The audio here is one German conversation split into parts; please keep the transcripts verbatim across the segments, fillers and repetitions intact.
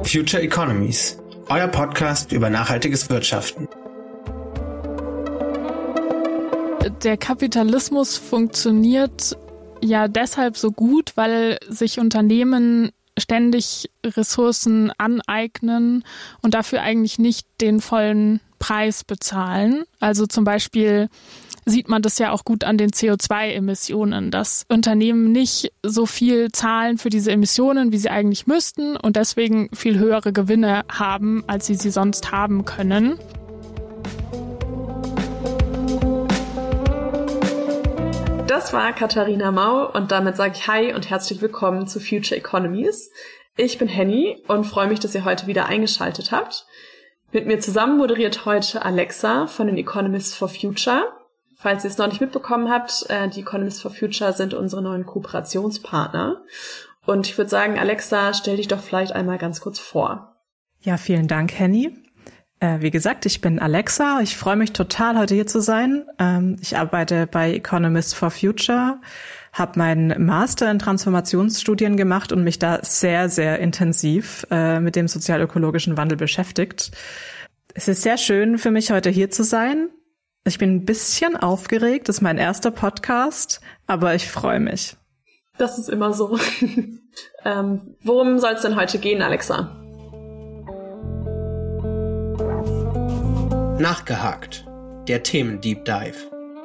Future Economies, euer Podcast über nachhaltiges Wirtschaften. Der Kapitalismus funktioniert ja deshalb so gut, weil sich Unternehmen ständig Ressourcen aneignen und dafür eigentlich nicht den vollen Preis bezahlen. Also zum Beispiel sieht man das ja auch gut an den C O zwei Emissionen, dass Unternehmen nicht so viel zahlen für diese Emissionen, wie sie eigentlich müssten und deswegen viel höhere Gewinne haben, als sie sie sonst haben können. Das war Katharina Mau und damit sage ich Hi und herzlich willkommen zu Future Economies. Ich bin Henny und freue mich, dass ihr heute wieder eingeschaltet habt. Mit mir zusammen moderiert heute Alexa von den Economists for Future. Falls ihr es noch nicht mitbekommen habt, die Economists for Future sind unsere neuen Kooperationspartner. Und ich würde sagen, Alexa, stell dich doch vielleicht einmal ganz kurz vor. Ja, vielen Dank, Henny. Äh, wie gesagt, ich bin Alexa. Ich freue mich total, heute hier zu sein. Ähm, ich arbeite bei Economists for Future, habe meinen Master in Transformationsstudien gemacht und mich da sehr, sehr intensiv äh, mit dem sozial-ökologischen Wandel beschäftigt. Es ist sehr schön für mich, heute hier zu sein. Ich bin ein bisschen aufgeregt, das ist mein erster Podcast, aber ich freue mich. Das ist immer so. ähm, worum soll es denn heute gehen, Alexa? Nachgehakt, der Themen-Deep Dive.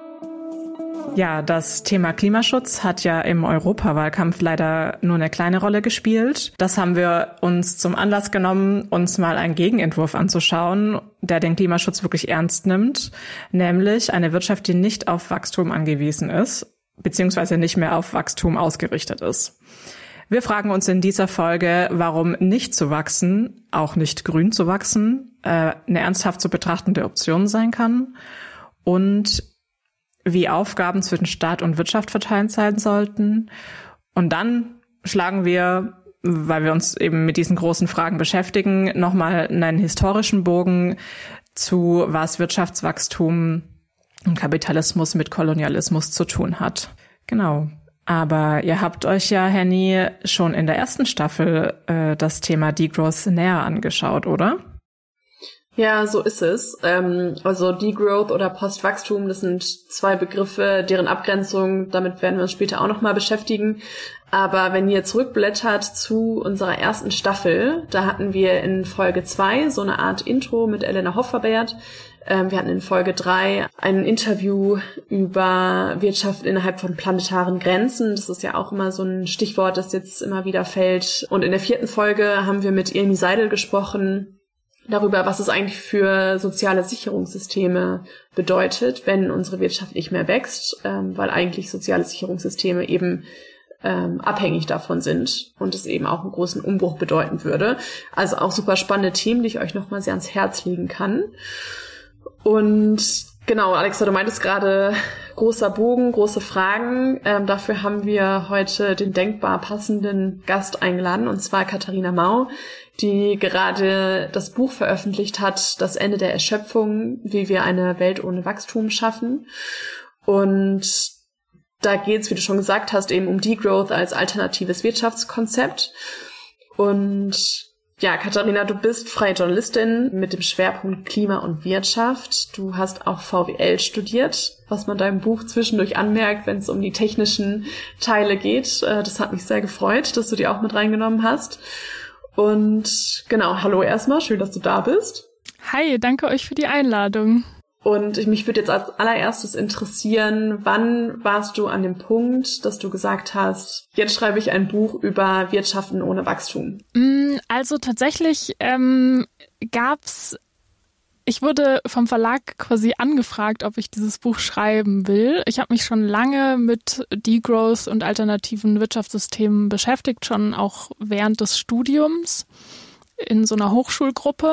Ja, das Thema Klimaschutz hat ja im Europawahlkampf leider nur eine kleine Rolle gespielt. Das haben wir uns zum Anlass genommen, uns mal einen Gegenentwurf anzuschauen, der den Klimaschutz wirklich ernst nimmt, nämlich eine Wirtschaft, die nicht auf Wachstum angewiesen ist, beziehungsweise nicht mehr auf Wachstum ausgerichtet ist. Wir fragen uns in dieser Folge, warum nicht zu wachsen, auch nicht grün zu wachsen, äh, eine ernsthaft zu betrachtende Option sein kann und wie Aufgaben zwischen Staat und Wirtschaft verteilt sein sollten. Und dann schlagen wir, weil wir uns eben mit diesen großen Fragen beschäftigen, nochmal einen historischen Bogen zu, was Wirtschaftswachstum und Kapitalismus mit Kolonialismus zu tun hat. Genau. Aber ihr habt euch ja, Henny, schon in der ersten Staffel äh, das Thema Degrowth näher angeschaut, oder? Ja, so ist es. Ähm, also Degrowth oder Postwachstum, das sind zwei Begriffe, deren Abgrenzung, damit werden wir uns später auch nochmal beschäftigen. Aber wenn ihr zurückblättert zu unserer ersten Staffel, da hatten wir in Folge zwei so eine Art Intro mit Elena Hofferbert. Ähm, wir hatten in Folge drei ein Interview über Wirtschaft innerhalb von planetaren Grenzen. Das ist ja auch immer so ein Stichwort, das jetzt immer wieder fällt. Und in der vierten Folge haben wir mit Irmi Seidel gesprochen darüber, was es eigentlich für soziale Sicherungssysteme bedeutet, wenn unsere Wirtschaft nicht mehr wächst, ähm, weil eigentlich soziale Sicherungssysteme eben ähm, abhängig davon sind und es eben auch einen großen Umbruch bedeuten würde. Also auch super spannende Themen, die ich euch nochmal sehr ans Herz legen kann. Und genau, Alexa, du meintest gerade, großer Bogen, große Fragen. Ähm, dafür haben wir heute den denkbar passenden Gast eingeladen, und zwar Katharina Mau, die gerade das Buch veröffentlicht hat, Das Ende der Erschöpfung, wie wir eine Welt ohne Wachstum schaffen. Und da geht's, wie du schon gesagt hast, eben um Degrowth als alternatives Wirtschaftskonzept. Und ja, Katharina, du bist freie Journalistin mit dem Schwerpunkt Klima und Wirtschaft. Du hast auch V W L studiert, was man deinem Buch zwischendurch anmerkt, wenn es um die technischen Teile geht. Das hat mich sehr gefreut, dass du die auch mit reingenommen hast. Und genau, hallo erstmal, schön, dass du da bist. Hi, danke euch für die Einladung. Und ich, mich würde jetzt als allererstes interessieren, wann warst du an dem Punkt, dass du gesagt hast, jetzt schreibe ich ein Buch über Wirtschaften ohne Wachstum? Also tatsächlich ähm, gab's, ich wurde vom Verlag quasi angefragt, ob ich dieses Buch schreiben will. Ich habe mich schon lange mit Degrowth und alternativen Wirtschaftssystemen beschäftigt, schon auch während des Studiums in so einer Hochschulgruppe.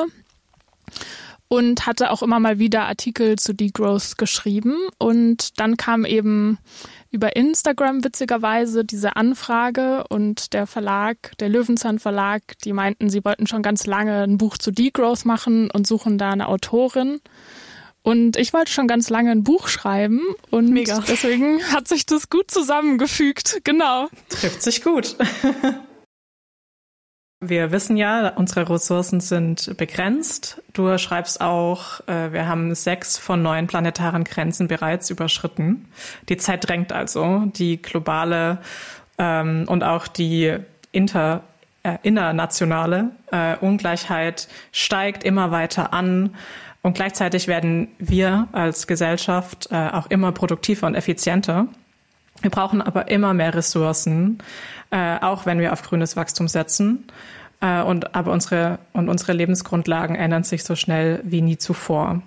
Und hatte auch immer mal wieder Artikel zu Degrowth geschrieben. Und dann kam eben über Instagram witzigerweise diese Anfrage und der Verlag, der Löwenzahn Verlag, die meinten, sie wollten schon ganz lange ein Buch zu Degrowth machen und suchen da eine Autorin. Und ich wollte schon ganz lange ein Buch schreiben und Mega. Deswegen hat sich das gut zusammengefügt. Genau. Trifft sich gut. Wir wissen ja, unsere Ressourcen sind begrenzt. Du schreibst auch, wir haben sechs von neun planetaren Grenzen bereits überschritten. Die Zeit drängt also. Die globale ähm, und auch die inter, äh, innernationale äh, Ungleichheit steigt immer weiter an. Und gleichzeitig werden wir als Gesellschaft äh, auch immer produktiver und effizienter. Wir brauchen aber immer mehr Ressourcen, äh, auch wenn wir auf grünes Wachstum setzen. Äh, und aber unsere und unsere Lebensgrundlagen ändern sich so schnell wie nie zuvor.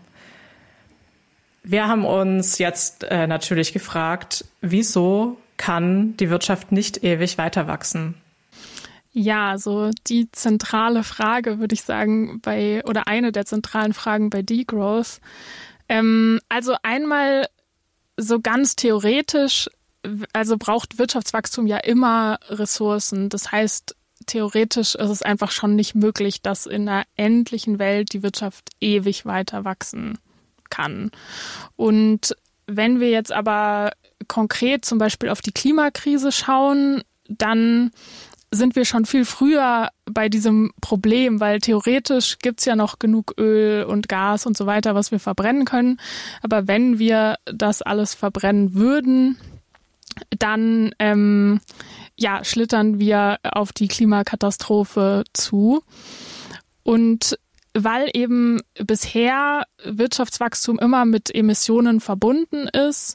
Wir haben uns jetzt äh, natürlich gefragt, wieso kann die Wirtschaft nicht ewig weiter wachsen? Ja, so die zentrale Frage, würde ich sagen, bei oder eine der zentralen Fragen bei Degrowth. Ähm, also einmal so ganz theoretisch. Also braucht Wirtschaftswachstum ja immer Ressourcen. Das heißt, theoretisch ist es einfach schon nicht möglich, dass in einer endlichen Welt die Wirtschaft ewig weiter wachsen kann. Und wenn wir jetzt aber konkret zum Beispiel auf die Klimakrise schauen, dann sind wir schon viel früher bei diesem Problem, weil theoretisch gibt's ja noch genug Öl und Gas und so weiter, was wir verbrennen können. Aber wenn wir das alles verbrennen würden, dann ähm, ja, schlittern wir auf die Klimakatastrophe zu. Und weil eben bisher Wirtschaftswachstum immer mit Emissionen verbunden ist,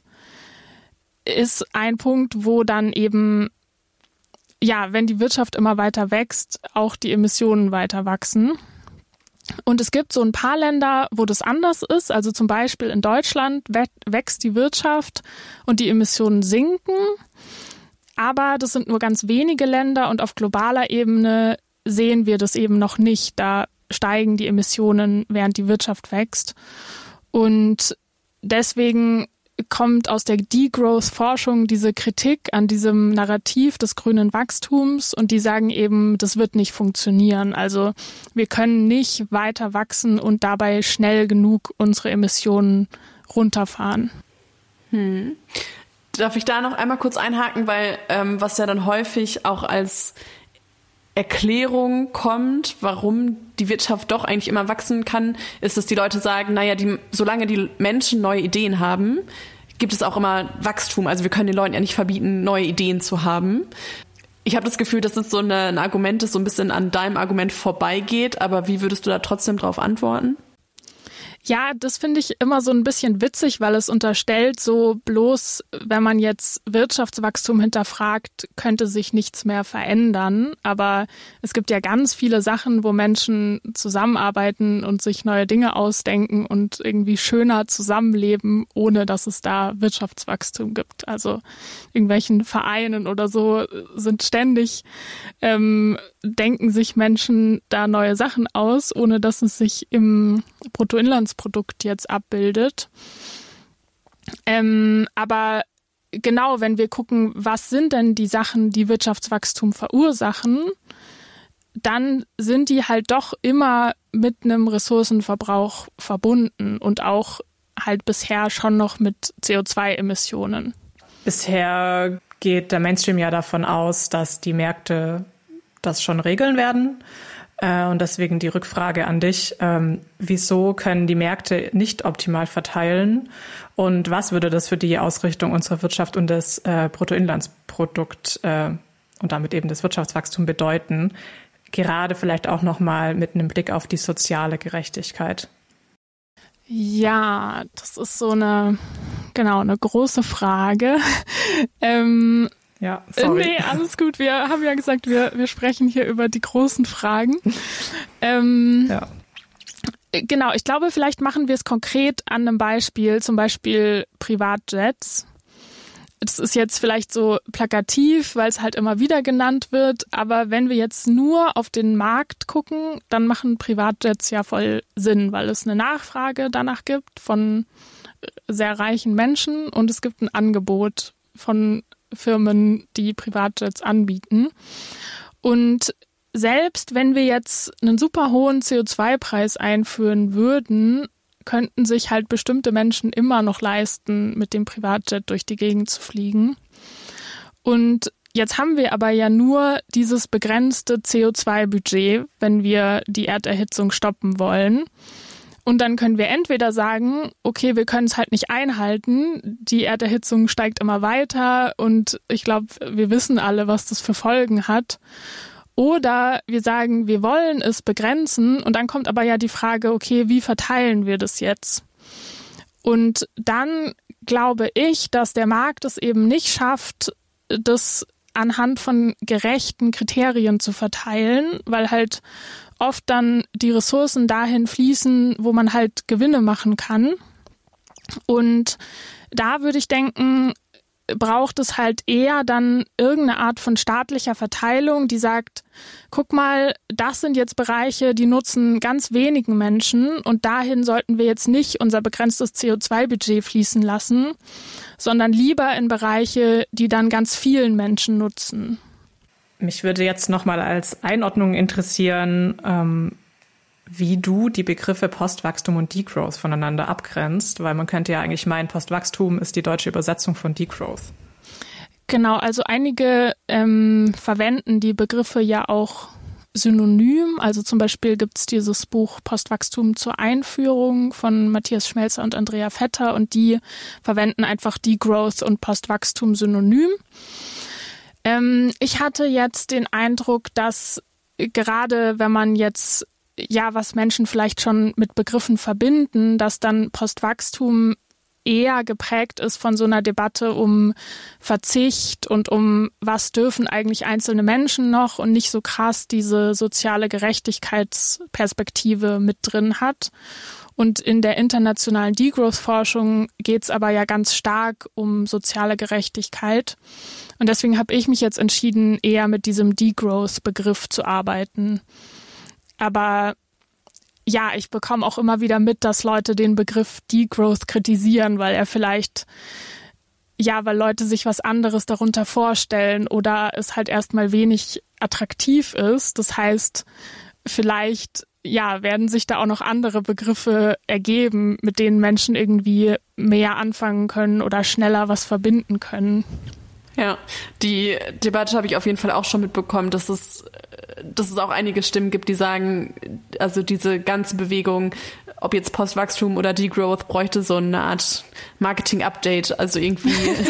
ist ein Punkt, wo dann eben, ja, wenn die Wirtschaft immer weiter wächst, auch die Emissionen weiter wachsen. Und es gibt so ein paar Länder, wo das anders ist. Also zum Beispiel in Deutschland wächst die Wirtschaft und die Emissionen sinken. Aber das sind nur ganz wenige Länder und auf globaler Ebene sehen wir das eben noch nicht. Da steigen die Emissionen, während die Wirtschaft wächst. Und deswegen kommt aus der Degrowth-Forschung diese Kritik an diesem Narrativ des grünen Wachstums und die sagen eben, das wird nicht funktionieren. Also wir können nicht weiter wachsen und dabei schnell genug unsere Emissionen runterfahren. Hm. Darf ich da noch einmal kurz einhaken, weil ähm, was ja dann häufig auch als Erklärung kommt, warum die Wirtschaft doch eigentlich immer wachsen kann, ist, dass die Leute sagen, naja, die, solange die Menschen neue Ideen haben, gibt es auch immer Wachstum. Also wir können den Leuten ja nicht verbieten, neue Ideen zu haben. Ich habe das Gefühl, dass es so eine, ein Argument, das so ein bisschen an deinem Argument vorbeigeht, aber wie würdest du da trotzdem drauf antworten? Ja, das finde ich immer so ein bisschen witzig, weil es unterstellt, so bloß, wenn man jetzt Wirtschaftswachstum hinterfragt, könnte sich nichts mehr verändern. Aber es gibt ja ganz viele Sachen, wo Menschen zusammenarbeiten und sich neue Dinge ausdenken und irgendwie schöner zusammenleben, ohne dass es da Wirtschaftswachstum gibt. Also irgendwelchen Vereinen oder so sind ständig, ähm, denken sich Menschen da neue Sachen aus, ohne dass es sich im Bruttoinlandsprodukt Produkt jetzt abbildet. Ähm, aber genau, wenn wir gucken, was sind denn die Sachen, die Wirtschaftswachstum verursachen, dann sind die halt doch immer mit einem Ressourcenverbrauch verbunden und auch halt bisher schon noch mit C O zwei Emissionen. Bisher geht der Mainstream ja davon aus, dass die Märkte das schon regeln werden. Und deswegen die Rückfrage an dich, ähm, wieso können die Märkte nicht optimal verteilen und was würde das für die Ausrichtung unserer Wirtschaft und das äh, Bruttoinlandsprodukt äh, und damit eben das Wirtschaftswachstum bedeuten, gerade vielleicht auch nochmal mit einem Blick auf die soziale Gerechtigkeit? Ja, das ist so eine, genau, eine große Frage. ähm, Ja, sorry. Nee, alles gut. Wir haben ja gesagt, wir, wir sprechen hier über die großen Fragen. ähm, ja. Genau, ich glaube, vielleicht machen wir es konkret an einem Beispiel, zum Beispiel Privatjets. Das ist jetzt vielleicht so plakativ, weil es halt immer wieder genannt wird. Aber wenn wir jetzt nur auf den Markt gucken, dann machen Privatjets ja voll Sinn, weil es eine Nachfrage danach gibt von sehr reichen Menschen und es gibt ein Angebot von Firmen, die Privatjets anbieten. Und selbst wenn wir jetzt einen super hohen C O zwei Preis einführen würden, könnten sich halt bestimmte Menschen immer noch leisten, mit dem Privatjet durch die Gegend zu fliegen. Und jetzt haben wir aber ja nur dieses begrenzte C O zwei Budget, wenn wir die Erderhitzung stoppen wollen. Und dann können wir entweder sagen, okay, wir können es halt nicht einhalten, die Erderhitzung steigt immer weiter und ich glaube, wir wissen alle, was das für Folgen hat. Oder wir sagen, wir wollen es begrenzen und dann kommt aber ja die Frage, okay, wie verteilen wir das jetzt? Und dann glaube ich, dass der Markt es eben nicht schafft, das anhand von gerechten Kriterien zu verteilen, weil halt oft dann die Ressourcen dahin fließen, wo man halt Gewinne machen kann. Und da würde ich denken, braucht es halt eher dann irgendeine Art von staatlicher Verteilung, die sagt, guck mal, das sind jetzt Bereiche, die nutzen ganz wenigen Menschen und dahin sollten wir jetzt nicht unser begrenztes C O zwei Budget fließen lassen, sondern lieber in Bereiche, die dann ganz vielen Menschen nutzen. Mich würde jetzt nochmal als Einordnung interessieren, ähm, wie du die Begriffe Postwachstum und Degrowth voneinander abgrenzt, weil man könnte ja eigentlich meinen, Postwachstum ist die deutsche Übersetzung von Degrowth. Genau, also einige ähm, verwenden die Begriffe ja auch synonym. Also zum Beispiel gibt es dieses Buch Postwachstum zur Einführung von Matthias Schmelzer und Andrea Vetter und die verwenden einfach Degrowth und Postwachstum synonym. Ähm, ich hatte jetzt den Eindruck, dass gerade wenn man jetzt ja, was Menschen vielleicht schon mit Begriffen verbinden, dass dann Postwachstum eher geprägt ist von so einer Debatte um Verzicht und um was dürfen eigentlich einzelne Menschen noch und nicht so krass diese soziale Gerechtigkeitsperspektive mit drin hat. Und in der internationalen Degrowth-Forschung geht es aber ja ganz stark um soziale Gerechtigkeit. Und deswegen habe ich mich jetzt entschieden, eher mit diesem Degrowth-Begriff zu arbeiten. Aber ja, ich bekomme auch immer wieder mit, dass Leute den Begriff Degrowth kritisieren, weil er vielleicht, ja, weil Leute sich was anderes darunter vorstellen oder es halt erstmal wenig attraktiv ist. Das heißt, vielleicht, ja, werden sich da auch noch andere Begriffe ergeben, mit denen Menschen irgendwie mehr anfangen können oder schneller was verbinden können. Ja, die Debatte habe ich auf jeden Fall auch schon mitbekommen, dass es, dass es auch einige Stimmen gibt, die sagen, also diese ganze Bewegung, ob jetzt Postwachstum oder Degrowth, bräuchte so eine Art Marketing-Update, also irgendwie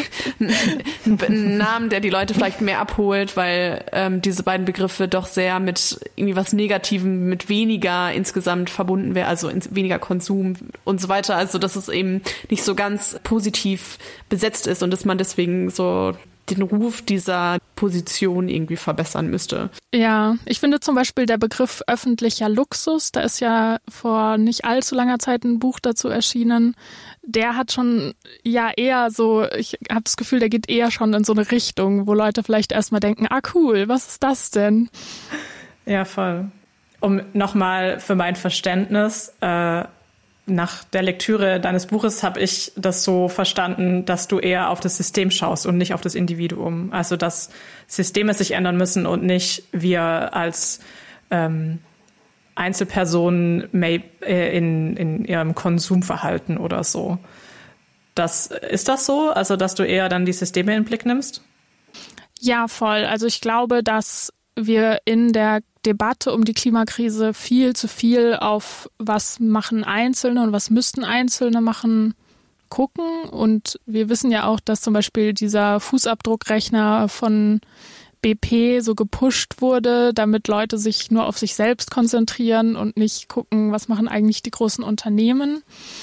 einen Namen, der die Leute vielleicht mehr abholt, weil ähm, diese beiden Begriffe doch sehr mit irgendwie was Negativem, mit weniger insgesamt verbunden wäre, also ins, weniger Konsum und so weiter, also dass es eben nicht so ganz positiv besetzt ist und dass man deswegen so den Ruf dieser Position irgendwie verbessern müsste. Ja, ich finde zum Beispiel der Begriff öffentlicher Luxus, da ist ja vor nicht allzu langer Zeit ein Buch dazu erschienen, der hat schon ja eher so, ich habe das Gefühl, der geht eher schon in so eine Richtung, wo Leute vielleicht erstmal denken, ah cool, was ist das denn? Ja, voll. Um nochmal für mein Verständnis, äh, nach der Lektüre deines Buches habe ich das so verstanden, dass du eher auf das System schaust und nicht auf das Individuum. Also dass Systeme sich ändern müssen und nicht wir als ähm, Einzelpersonen in, in ihrem Konsumverhalten oder so. Das, ist das so? Also dass du eher dann die Systeme in den Blick nimmst? Ja, voll. Also ich glaube, dass wir in der Debatte um die Klimakrise viel zu viel auf was machen Einzelne und was müssten Einzelne machen gucken. Und wir wissen ja auch, dass zum Beispiel dieser Fußabdruckrechner von B P so gepusht wurde, damit Leute sich nur auf sich selbst konzentrieren und nicht gucken, was machen eigentlich die großen Unternehmen.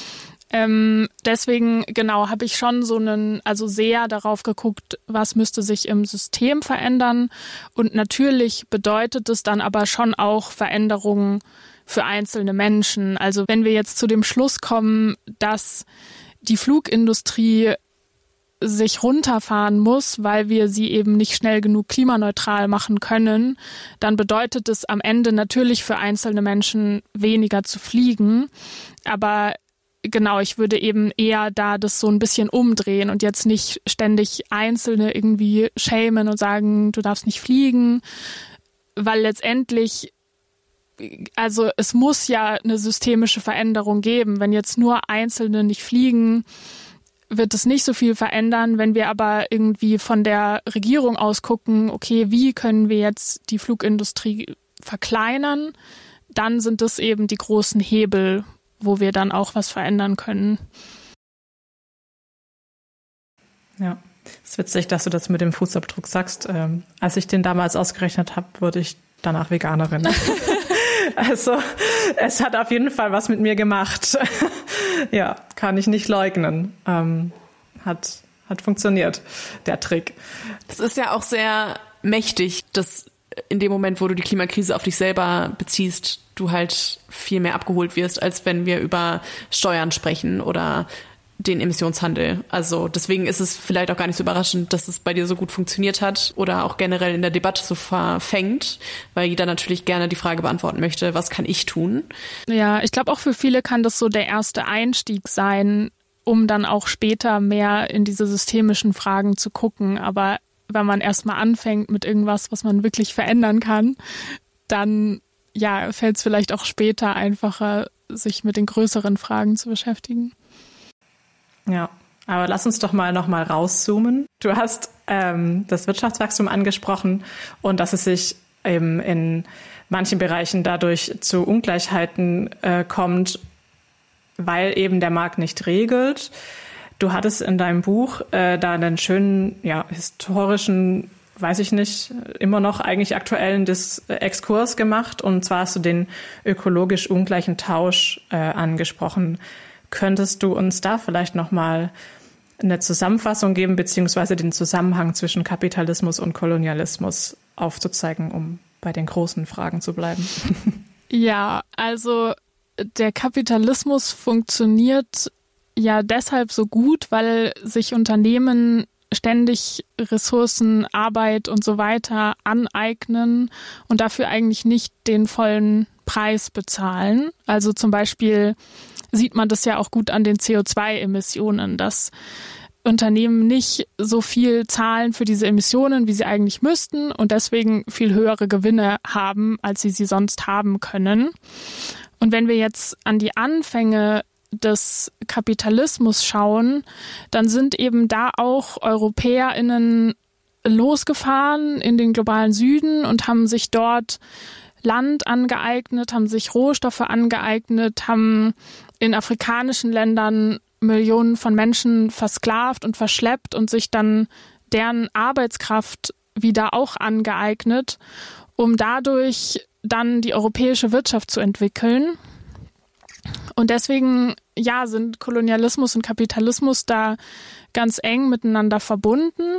Ähm, deswegen, genau, habe ich schon so einen, also sehr darauf geguckt, was müsste sich im System verändern. Und natürlich bedeutet es dann aber schon auch Veränderungen für einzelne Menschen. Also wenn wir jetzt zu dem Schluss kommen, dass die Flugindustrie sich runterfahren muss, weil wir sie eben nicht schnell genug klimaneutral machen können, dann bedeutet es am Ende natürlich für einzelne Menschen weniger zu fliegen. Aber genau, ich würde eben eher da das so ein bisschen umdrehen und jetzt nicht ständig Einzelne irgendwie schämen und sagen, du darfst nicht fliegen, weil letztendlich, also es muss ja eine systemische Veränderung geben. Wenn jetzt nur Einzelne nicht fliegen, wird es nicht so viel verändern. Wenn wir aber irgendwie von der Regierung aus gucken, okay, wie können wir jetzt die Flugindustrie verkleinern, dann sind das eben die großen Hebel, wo wir dann auch was verändern können. Ja, es ist witzig, dass du das mit dem Fußabdruck sagst. Ähm, als ich den damals ausgerechnet habe, wurde ich danach Veganerin. Also es hat auf jeden Fall was mit mir gemacht. Ja, kann ich nicht leugnen. Ähm, hat, hat funktioniert, der Trick. Es ist ja auch sehr mächtig, dass in dem Moment, wo du die Klimakrise auf dich selber beziehst, du halt viel mehr abgeholt wirst, als wenn wir über Steuern sprechen oder den Emissionshandel. Also deswegen ist es vielleicht auch gar nicht so überraschend, dass es bei dir so gut funktioniert hat oder auch generell in der Debatte so verfängt, weil jeder natürlich gerne die Frage beantworten möchte, was kann ich tun? Ja, ich glaube auch für viele kann das so der erste Einstieg sein, um dann auch später mehr in diese systemischen Fragen zu gucken. Aber wenn man erstmal anfängt mit irgendwas, was man wirklich verändern kann, dann ja, fällt es vielleicht auch später einfacher, sich mit den größeren Fragen zu beschäftigen. Ja, aber lass uns doch mal noch mal rauszoomen. Du hast ähm, das Wirtschaftswachstum angesprochen und dass es sich eben in manchen Bereichen dadurch zu Ungleichheiten äh, kommt, weil eben der Markt nicht regelt. Du hattest in deinem Buch äh, da einen schönen, ja, historischen, weiß ich nicht, immer noch eigentlich aktuellen Dis- äh, Exkurs gemacht. Und zwar hast du den ökologisch ungleichen Tausch äh, angesprochen. Könntest du uns da vielleicht noch mal eine Zusammenfassung geben, beziehungsweise den Zusammenhang zwischen Kapitalismus und Kolonialismus aufzuzeigen, um bei den großen Fragen zu bleiben? Ja, also der Kapitalismus funktioniert ja deshalb so gut, weil sich Unternehmen ständig Ressourcen, Arbeit und so weiter aneignen und dafür eigentlich nicht den vollen Preis bezahlen. Also zum Beispiel sieht man das ja auch gut an den C O zwei Emissionen, dass Unternehmen nicht so viel zahlen für diese Emissionen, wie sie eigentlich müssten und deswegen viel höhere Gewinne haben, als sie sie sonst haben können. Und wenn wir jetzt an die Anfänge des Kapitalismus schauen, dann sind eben da auch EuropäerInnen losgefahren in den globalen Süden und haben sich dort Land angeeignet, haben sich Rohstoffe angeeignet, haben in afrikanischen Ländern Millionen von Menschen versklavt und verschleppt und sich dann deren Arbeitskraft wieder auch angeeignet, um dadurch dann die europäische Wirtschaft zu entwickeln. Und deswegen, ja, sind Kolonialismus und Kapitalismus da ganz eng miteinander verbunden.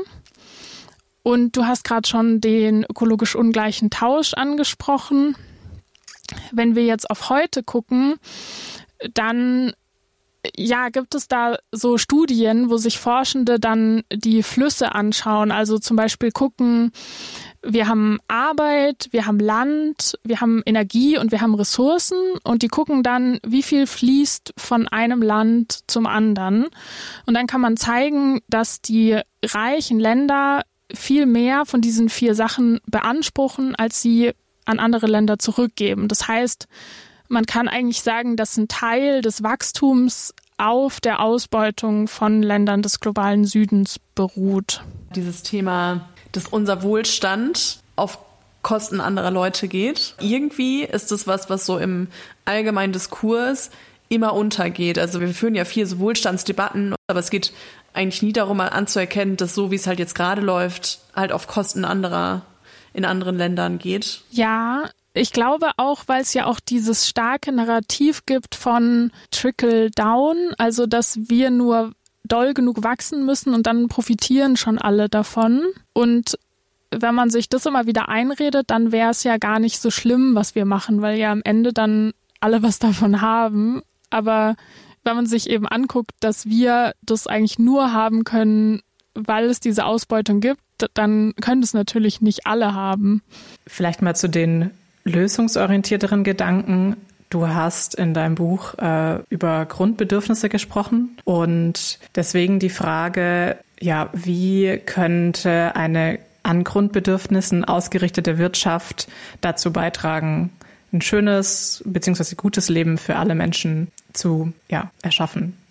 Und du hast gerade schon den ökologisch ungleichen Tausch angesprochen. Wenn wir jetzt auf heute gucken, dann ja, gibt es da so Studien, wo sich Forschende dann die Flüsse anschauen. Also zum Beispiel gucken, wir haben Arbeit, wir haben Land, wir haben Energie und wir haben Ressourcen und die gucken dann, wie viel fließt von einem Land zum anderen. Und dann kann man zeigen, dass die reichen Länder viel mehr von diesen vier Sachen beanspruchen, als sie an andere Länder zurückgeben. Das heißt, man kann eigentlich sagen, dass ein Teil des Wachstums auf der Ausbeutung von Ländern des globalen Südens beruht. Dieses Thema, dass unser Wohlstand auf Kosten anderer Leute geht. Irgendwie ist das was, was so im allgemeinen Diskurs immer untergeht. Also wir führen ja viel so Wohlstandsdebatten, aber es geht eigentlich nie darum, mal anzuerkennen, dass so, wie es halt jetzt gerade läuft, halt auf Kosten anderer in anderen Ländern geht. Ja, ich glaube auch, weil es ja auch dieses starke Narrativ gibt von Trickle-Down, also dass wir nur doll genug wachsen müssen und dann profitieren schon alle davon. Und wenn man sich das immer wieder einredet, dann wäre es ja gar nicht so schlimm, was wir machen, weil ja am Ende dann alle was davon haben. Aber wenn man sich eben anguckt, dass wir das eigentlich nur haben können, weil es diese Ausbeutung gibt, dann können es natürlich nicht alle haben. Vielleicht mal zu den lösungsorientierteren Gedanken. Du hast in deinem Buch äh, über Grundbedürfnisse gesprochen und deswegen die Frage, ja, wie könnte eine an Grundbedürfnissen ausgerichtete Wirtschaft dazu beitragen, ein schönes bzw. gutes Leben für alle Menschen zu ja, erschaffen?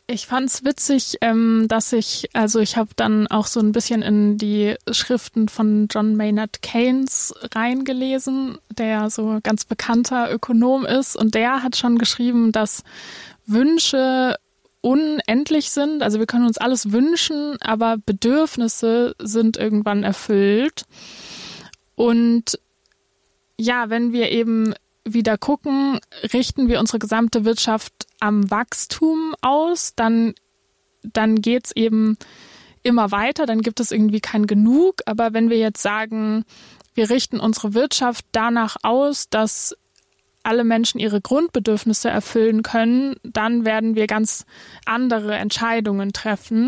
Ich fand's witzig, ähm, dass ich, also ich habe dann auch so ein bisschen in die Schriften von John Maynard Keynes reingelesen, der ja so ganz bekannter Ökonom ist, und der hat schon geschrieben, dass Wünsche unendlich sind. Also wir können uns alles wünschen, aber Bedürfnisse sind irgendwann erfüllt. Und ja, wenn wir eben wieder gucken, richten wir unsere gesamte Wirtschaft am Wachstum aus, dann, dann geht's eben immer weiter, dann gibt es irgendwie kein Genug. Aber wenn wir jetzt sagen, wir richten unsere Wirtschaft danach aus, dass alle Menschen ihre Grundbedürfnisse erfüllen können, dann werden wir ganz andere Entscheidungen treffen.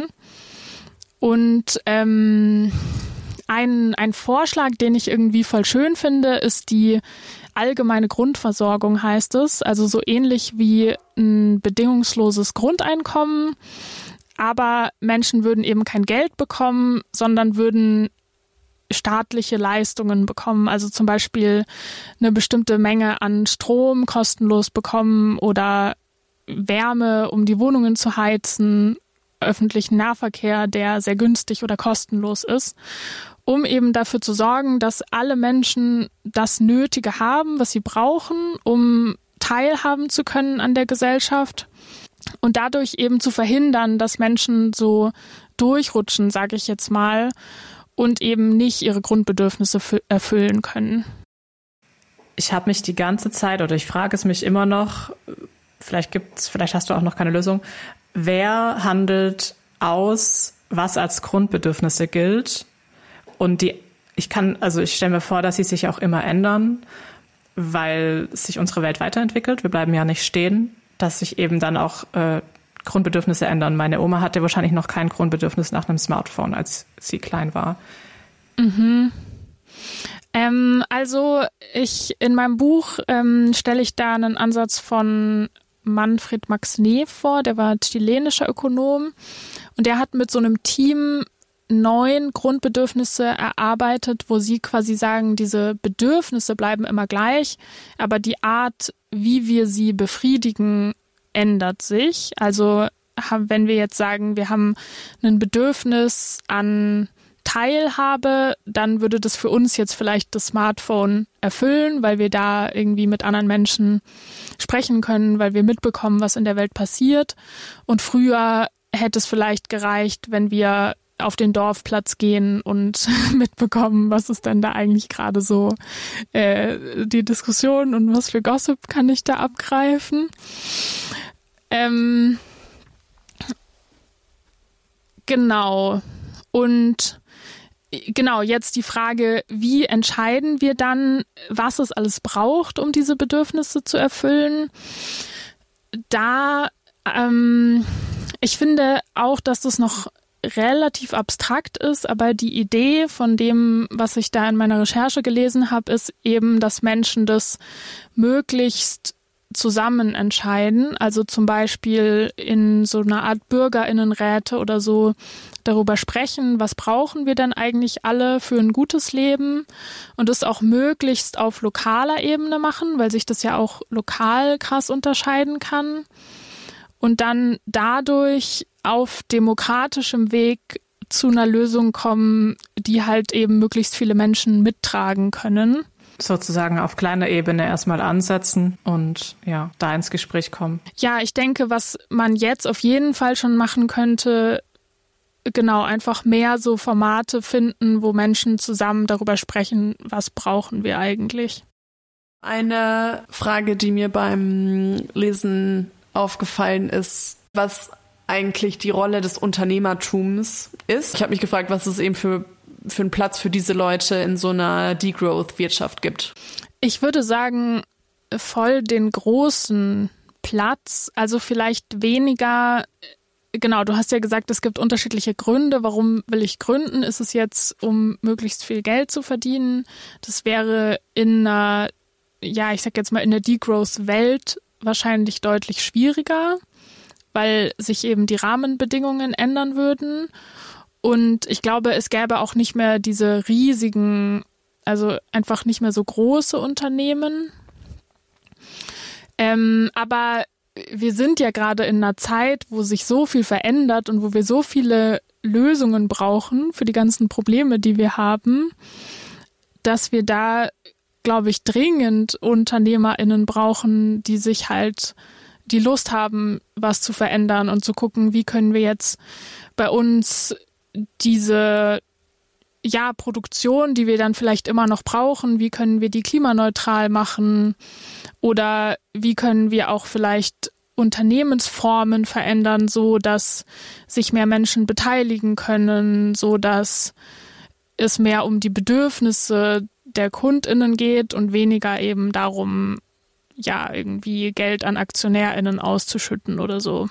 Und ähm, ein, ein Vorschlag, den ich irgendwie voll schön finde, ist die allgemeine Grundversorgung, heißt es. Also so ähnlich wie ein bedingungsloses Grundeinkommen. Aber Menschen würden eben kein Geld bekommen, sondern würden staatliche Leistungen bekommen. Also zum Beispiel eine bestimmte Menge an Strom kostenlos bekommen oder Wärme, um die Wohnungen zu heizen, öffentlichen Nahverkehr, der sehr günstig oder kostenlos ist, um eben dafür zu sorgen, dass alle Menschen das Nötige haben, was sie brauchen, um teilhaben zu können an der Gesellschaft und dadurch eben zu verhindern, dass Menschen so durchrutschen, sage ich jetzt mal, und eben nicht ihre Grundbedürfnisse erfüllen können. Ich habe mich die ganze Zeit, oder ich frage es mich immer noch, vielleicht gibt's, vielleicht hast du auch noch keine Lösung, wer handelt aus, was als Grundbedürfnisse gilt? Und die, ich kann, also ich stelle mir vor, dass sie sich auch immer ändern, weil sich unsere Welt weiterentwickelt. Wir bleiben ja nicht stehen, dass sich eben dann auch äh, Grundbedürfnisse ändern. Meine Oma hatte wahrscheinlich noch kein Grundbedürfnis nach einem Smartphone, als sie klein war. Mhm. Ähm, also ich in meinem Buch ähm, stelle ich da einen Ansatz von Manfred Max Neef vor, der war chilenischer Ökonom und der hat mit so einem Team neun Grundbedürfnisse erarbeitet, wo sie quasi sagen, diese Bedürfnisse bleiben immer gleich, aber die Art, wie wir sie befriedigen, ändert sich. Also wenn wir jetzt sagen, wir haben ein Bedürfnis an Teilhabe, dann würde das für uns jetzt vielleicht das Smartphone erfüllen, weil wir da irgendwie mit anderen Menschen sprechen können, weil wir mitbekommen, was in der Welt passiert. Und früher hätte es vielleicht gereicht, wenn wir auf den Dorfplatz gehen und mitbekommen, was ist denn da eigentlich gerade so äh, die Diskussion und was für Gossip kann ich da abgreifen. Ähm, genau. Und genau, jetzt die Frage, wie entscheiden wir dann, was es alles braucht, um diese Bedürfnisse zu erfüllen? Da, ähm, ich finde auch, dass das noch relativ abstrakt ist, aber die Idee von dem, was ich da in meiner Recherche gelesen habe, ist eben, dass Menschen das möglichst zusammen entscheiden, also zum Beispiel in so einer Art BürgerInnenräte oder so darüber sprechen, was brauchen wir denn eigentlich alle für ein gutes Leben und das auch möglichst auf lokaler Ebene machen, weil sich das ja auch lokal krass unterscheiden kann und dann dadurch auf demokratischem Weg zu einer Lösung kommen, die halt eben möglichst viele Menschen mittragen können. Sozusagen auf kleiner Ebene erstmal ansetzen und ja, da ins Gespräch kommen. Ja, ich denke, was man jetzt auf jeden Fall schon machen könnte, genau, einfach mehr so Formate finden, wo Menschen zusammen darüber sprechen, was brauchen wir eigentlich. Eine Frage, die mir beim Lesen aufgefallen ist, was eigentlich die Rolle des Unternehmertums ist. Ich habe mich gefragt, was es eben für, für einen Platz für diese Leute in so einer Degrowth-Wirtschaft gibt. Ich würde sagen, voll den großen Platz, also vielleicht weniger, genau, du hast ja gesagt, es gibt unterschiedliche Gründe, warum will ich gründen? Ist es jetzt, um möglichst viel Geld zu verdienen? Das wäre in einer, ja, ich sag jetzt mal in der Degrowth-Welt wahrscheinlich deutlich schwieriger, weil sich eben die Rahmenbedingungen ändern würden. Und ich glaube, es gäbe auch nicht mehr diese riesigen, also einfach nicht mehr so große Unternehmen. Ähm, aber wir sind ja gerade in einer Zeit, wo sich so viel verändert und wo wir so viele Lösungen brauchen für die ganzen Probleme, die wir haben, dass wir da, glaube ich, dringend UnternehmerInnen brauchen, die sich halt die Lust haben, was zu verändern und zu gucken, wie können wir jetzt bei uns diese ja, Produktion, die wir dann vielleicht immer noch brauchen, wie können wir die klimaneutral machen oder wie können wir auch vielleicht Unternehmensformen verändern, so dass sich mehr Menschen beteiligen können, so dass es mehr um die Bedürfnisse der KundInnen geht und weniger eben darum, ja, irgendwie Geld an AktionärInnen auszuschütten oder so.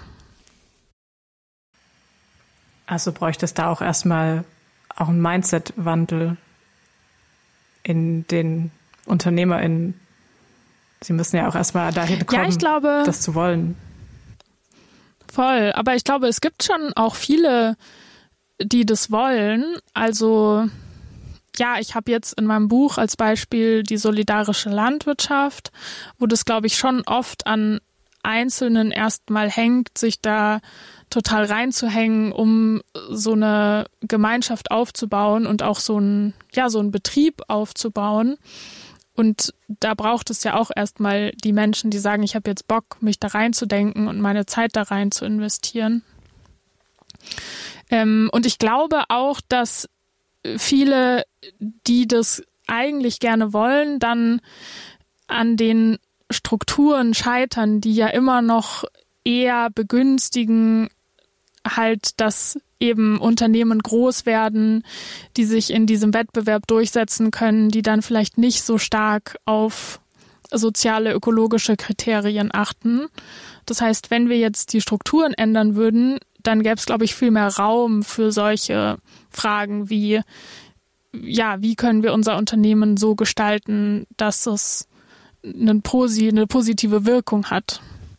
Also bräuchte es da auch erstmal auch einen Mindset-Wandel in den UnternehmerInnen. Sie müssen ja auch erstmal dahin kommen, ja, ich glaube, das zu wollen. Voll, aber ich glaube, es gibt schon auch viele, die das wollen. Also ja, ich habe jetzt in meinem Buch als Beispiel die solidarische Landwirtschaft, wo das, glaube ich, schon oft an Einzelnen erstmal hängt, sich da total reinzuhängen, um so eine Gemeinschaft aufzubauen und auch so ein, ja, so einen Betrieb aufzubauen. Und da braucht es ja auch erstmal die Menschen, die sagen, ich habe jetzt Bock, mich da reinzudenken und meine Zeit da rein zu investieren. Ähm, und ich glaube auch, dass viele, die das eigentlich gerne wollen, dann an den Strukturen scheitern, die ja immer noch eher begünstigen, halt, dass eben Unternehmen groß werden, die sich in diesem Wettbewerb durchsetzen können, die dann vielleicht nicht so stark auf soziale, ökologische Kriterien achten. Das heißt, wenn wir jetzt die Strukturen ändern würden, dann gäbe es, glaube ich, viel mehr Raum für solche Fragen wie, ja, wie können wir unser Unternehmen so gestalten, dass es eine, posi- eine positive Wirkung hat.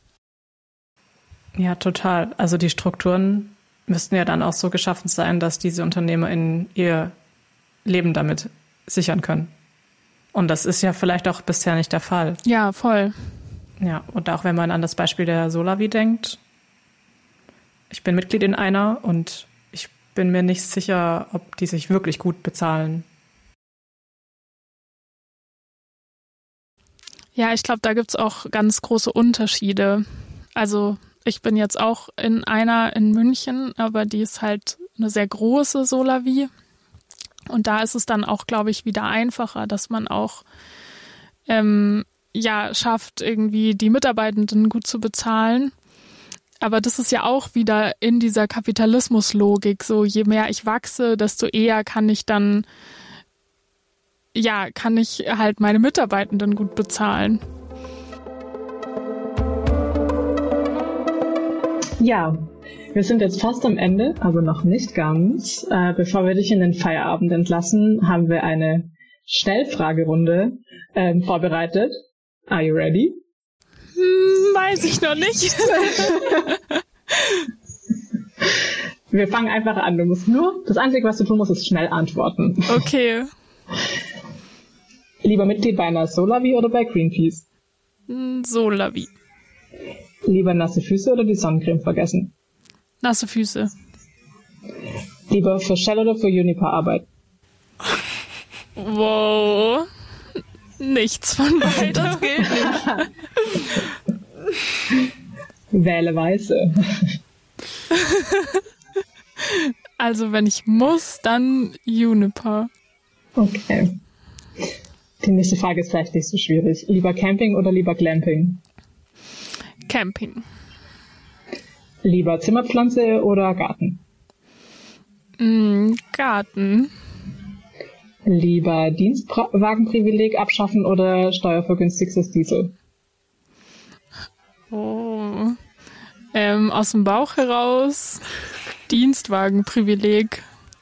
Ja, total. Also die Strukturen müssten ja dann auch so geschaffen sein, dass diese UnternehmerInnen ihr Leben damit sichern können. Und das ist ja vielleicht auch bisher nicht der Fall. Ja, voll. Ja, und auch wenn man an das Beispiel der Solavi denkt, ich bin Mitglied in einer und ich bin mir nicht sicher, ob die sich wirklich gut bezahlen. Ja, ich glaube, da gibt's auch ganz große Unterschiede. Also ich bin jetzt auch in einer in München, aber die ist halt eine sehr große Solavi. Und da ist es dann auch, glaube ich, wieder einfacher, dass man auch ähm, ja schafft, irgendwie die Mitarbeitenden gut zu bezahlen. Aber das ist ja auch wieder in dieser Kapitalismuslogik. So, je mehr ich wachse, desto eher kann ich dann, ja, kann ich halt meine Mitarbeitenden gut bezahlen. Ja, wir sind jetzt fast am Ende, aber noch nicht ganz. Äh, bevor wir dich in den Feierabend entlassen, haben wir eine Schnellfragerunde äh, vorbereitet. Are you ready? Hm, weiß ich noch nicht. Wir fangen einfach an. Du musst nur, das Einzige, was du tun musst, ist schnell antworten. Okay. Lieber Mitglied bei einer Solavi oder bei Greenpeace? Solavi. Lieber nasse Füße oder die Sonnencreme vergessen? Nasse Füße. Lieber für Shell oder für Uniper arbeiten? Wow. Nichts von beiden. Das gilt nicht. Wähle Weiße. Also wenn ich muss, dann Uniper. Okay. Die nächste Frage ist vielleicht nicht so schwierig. Lieber Camping oder lieber Glamping? Camping. Lieber Zimmerpflanze oder Garten? Mm, Garten. Lieber Dienstwagenprivileg abschaffen oder steuervergünstigstes Diesel? Oh. Ähm, aus dem Bauch heraus Dienstwagenprivileg.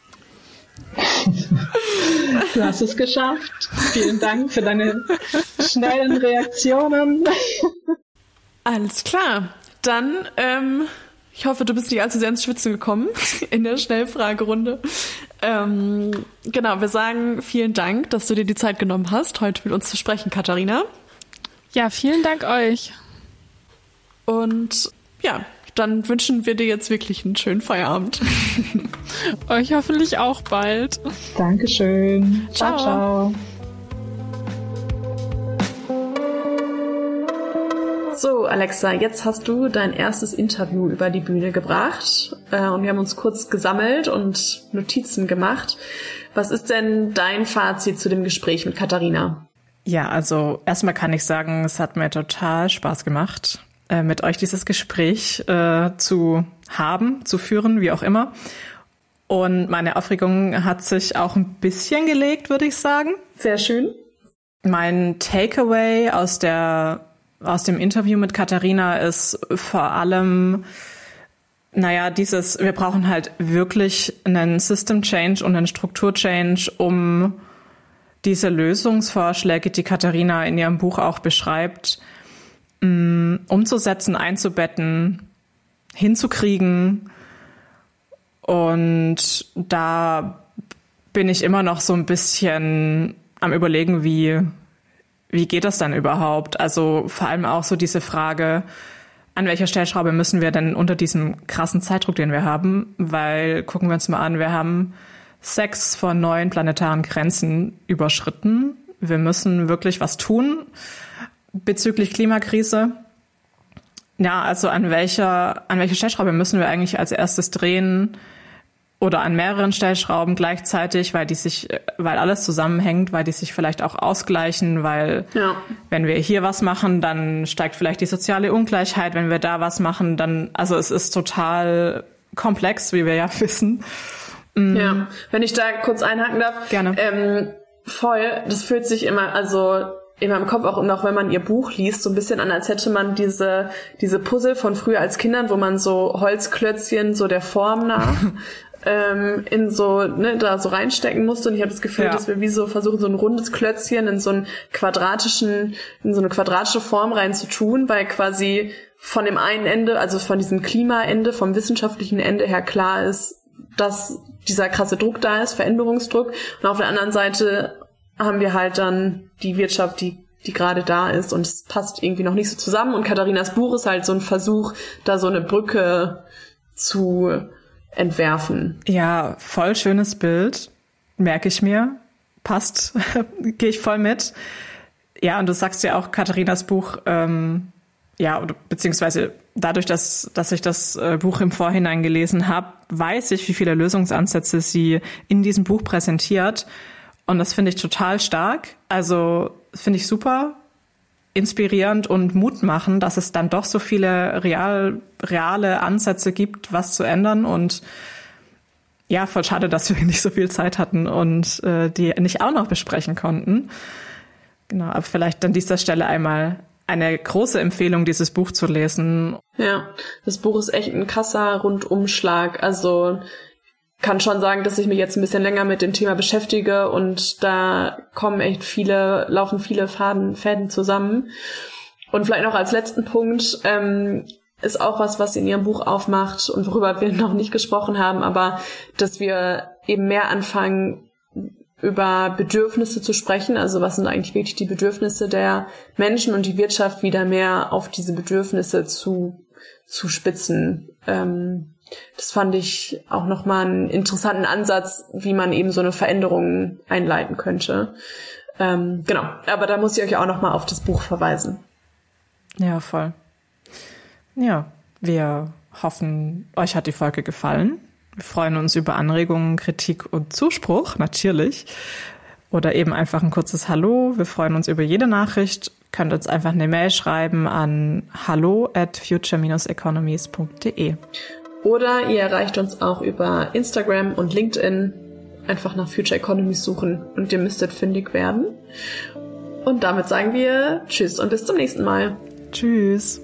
Du hast es geschafft. Vielen Dank für deine schnellen Reaktionen. Alles klar. Dann, ähm, ich hoffe, du bist nicht allzu sehr ins Schwitzen gekommen in der Schnellfragerunde. Ähm, genau, wir sagen vielen Dank, dass du dir die Zeit genommen hast, heute mit uns zu sprechen, Katharina. Ja, vielen Dank euch. Und ja, dann wünschen wir dir jetzt wirklich einen schönen Feierabend. Euch hoffentlich auch bald. Dankeschön. Ciao. Ciao, ciao. So, Alexa, jetzt hast du dein erstes Interview über die Bühne gebracht äh, und wir haben uns kurz gesammelt und Notizen gemacht. Was ist denn dein Fazit zu dem Gespräch mit Katharina? Ja, also erstmal kann ich sagen, es hat mir total Spaß gemacht, äh, mit euch dieses Gespräch äh, zu haben, zu führen, wie auch immer. Und meine Aufregung hat sich auch ein bisschen gelegt, würde ich sagen. Sehr schön. Mein Takeaway aus der aus dem Interview mit Katharina ist vor allem, naja, dieses, wir brauchen halt wirklich einen System Change und einen Struktur Change, um diese Lösungsvorschläge, die Katharina in ihrem Buch auch beschreibt, umzusetzen, einzubetten, hinzukriegen. Und da bin ich immer noch so ein bisschen am Überlegen, wie Wie geht das dann überhaupt? Also vor allem auch so diese Frage, an welcher Stellschraube müssen wir denn unter diesem krassen Zeitdruck, den wir haben? Weil gucken wir uns mal an, wir haben sechs von neun planetaren Grenzen überschritten. Wir müssen wirklich was tun bezüglich Klimakrise. Ja, also an welcher, an welcher Stellschraube müssen wir eigentlich als erstes drehen? Oder an mehreren Stellschrauben gleichzeitig, weil die sich, weil alles zusammenhängt, weil die sich vielleicht auch ausgleichen, weil ja. wenn wir hier was machen, dann steigt vielleicht die soziale Ungleichheit. Wenn wir da was machen, dann, also es ist total komplex, wie wir ja wissen. Mhm. Ja, wenn ich da kurz einhaken darf. Gerne. Ähm, voll, das fühlt sich immer, also in meinem Kopf auch noch, wenn man ihr Buch liest, so ein bisschen an, als hätte man diese diese Puzzle von früher als Kindern, wo man so Holzklötzchen so der Form nach ähm, in so, ne, da so reinstecken musste. Und ich habe das Gefühl, ja. dass wir wie so versuchen, so ein rundes Klötzchen in so einen quadratischen, in so eine quadratische Form reinzutun, weil quasi von dem einen Ende, also von diesem Klimaende, vom wissenschaftlichen Ende her klar ist, dass dieser krasse Druck da ist, Veränderungsdruck. Und auf der anderen Seite haben wir halt dann die Wirtschaft, die die gerade da ist, und es passt irgendwie noch nicht so zusammen. Und Katharinas Buch ist halt so ein Versuch, da so eine Brücke zu entwerfen. Ja, voll schönes Bild, merke ich mir. Passt, gehe ich voll mit. Ja, und du sagst ja auch, Katharinas Buch, ähm, ja, oder, beziehungsweise dadurch, dass, dass ich das äh, Buch im Vorhinein gelesen habe, weiß ich, wie viele Lösungsansätze sie in diesem Buch präsentiert. Und das finde ich total stark. Also finde ich super inspirierend und Mut machen, dass es dann doch so viele real, reale Ansätze gibt, was zu ändern. Und ja, voll schade, dass wir nicht so viel Zeit hatten und äh, die nicht auch noch besprechen konnten. Genau, aber vielleicht an dieser Stelle einmal eine große Empfehlung, dieses Buch zu lesen. Ja, das Buch ist echt ein krasser Rundumschlag. Also kann schon sagen, dass ich mich jetzt ein bisschen länger mit dem Thema beschäftige und da kommen echt viele, laufen viele Faden, Fäden zusammen. Und vielleicht noch als letzten Punkt ähm, ist auch was, was sie in ihrem Buch aufmacht und worüber wir noch nicht gesprochen haben, aber dass wir eben mehr anfangen, über Bedürfnisse zu sprechen. Also was sind eigentlich wirklich die Bedürfnisse der Menschen, und die Wirtschaft wieder mehr auf diese Bedürfnisse zu, zu spitzen. Ähm, Das fand ich auch nochmal einen interessanten Ansatz, wie man eben so eine Veränderung einleiten könnte. Ähm, genau, aber da muss ich euch auch nochmal auf das Buch verweisen. Ja, voll. Ja, wir hoffen, euch hat die Folge gefallen. Wir freuen uns über Anregungen, Kritik und Zuspruch, natürlich. Oder eben einfach ein kurzes Hallo. Wir freuen uns über jede Nachricht. Könnt uns einfach eine Mail schreiben an hallo at future dash economies punkt de. Oder ihr erreicht uns auch über Instagram und LinkedIn. Einfach nach Future Economies suchen und ihr müsstet fündig werden. Und damit sagen wir Tschüss und bis zum nächsten Mal. Tschüss.